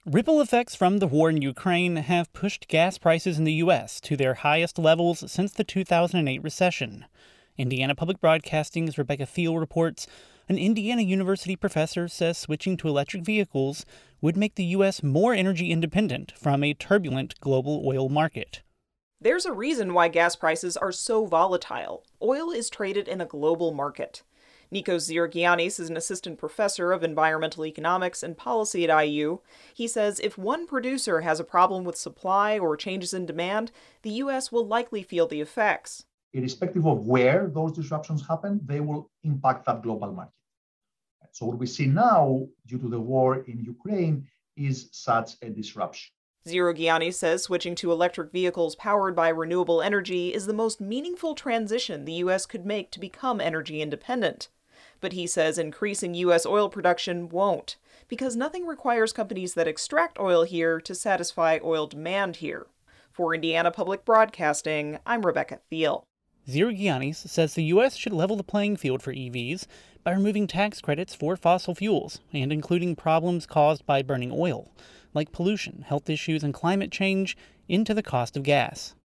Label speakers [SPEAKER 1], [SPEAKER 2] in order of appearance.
[SPEAKER 1] Ripple effects from the war in Ukraine have pushed gas prices in the U.S. to their highest levels since the 2008 recession. Indiana Public Broadcasting's Rebecca Thiel reports an Indiana University professor says switching to electric vehicles would make the U.S. more energy independent from a turbulent global oil market.
[SPEAKER 2] There's a reason why gas prices are so volatile. Oil is traded in a global market. Nikos Zyrgiannis is an assistant professor of environmental economics and policy at IU. He says if one producer has a problem with supply or changes in demand, the U.S. will likely feel the effects.
[SPEAKER 3] Irrespective of where those disruptions happen, they will impact that global market. So what we see now, due to the war in Ukraine, is such a disruption.
[SPEAKER 2] Zyrgiannis says switching to electric vehicles powered by renewable energy is the most meaningful transition the U.S. could make to become energy independent. But he says increasing U.S. oil production won't, because nothing requires companies that extract oil here to satisfy oil demand here. For Indiana Public Broadcasting, I'm Rebecca Thiel.
[SPEAKER 1] Zyrgiannis says the U.S. should level the playing field for EVs by removing tax credits for fossil fuels and including problems caused by burning oil, like pollution, health issues, and climate change, into the cost of gas.